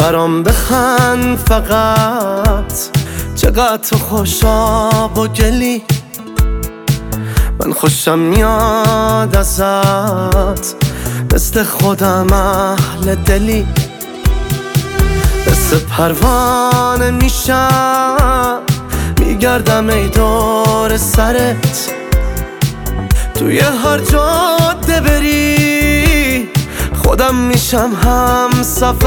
برام بخند فقط، چقدر تو خوشاب و گلی، من خوشم میاد ازت، مثل خودم اهل دلی، مثل پروانه میشم میگردم ای دور سرت، توی هر جاده بری خودم میشم هم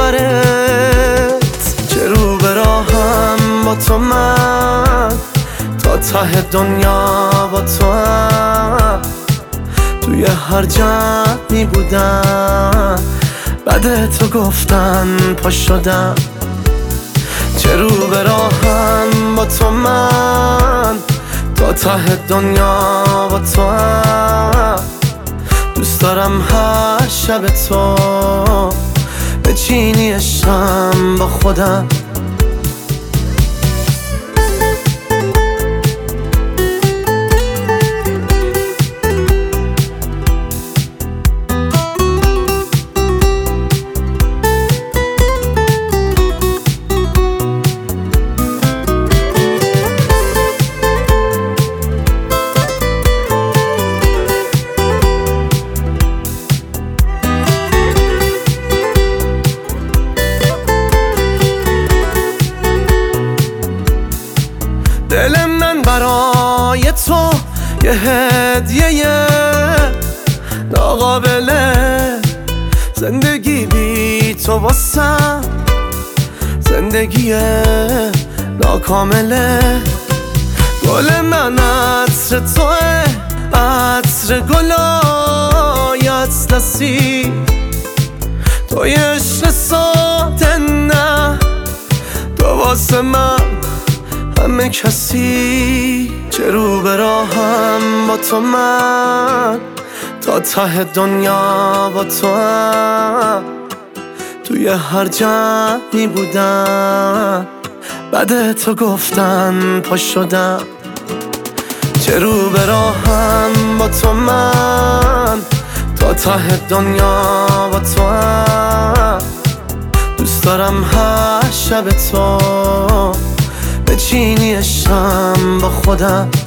سفرت. چه رو به راهم با تو من، تا ته دنیا با تو هم، توی هر جمعی بودم بعد تو گفتن پا شدم. چه رو به راهم با تو من، تا ته دنیا با تو هم، دوست دارم هر شب تو بچینی عشقم با خودم. دل من برای تو یه هدیه ناقابله، زندگی بی تو واسم زندگی ناکامله. گل من عطر توه، عطر گلای اطلسی، توی عشق ساده نه، تو واسه من همه کسی. چه رو به راهم با تو من، تا ته دنیا با تو هم، توی هر جمعی بودم بعد تو گفتن پا شدم. چه رو به راهم با تو من، تا ته دنیا با تو هم، دوست دارم هر شب تو بچینی عشقم با خودم.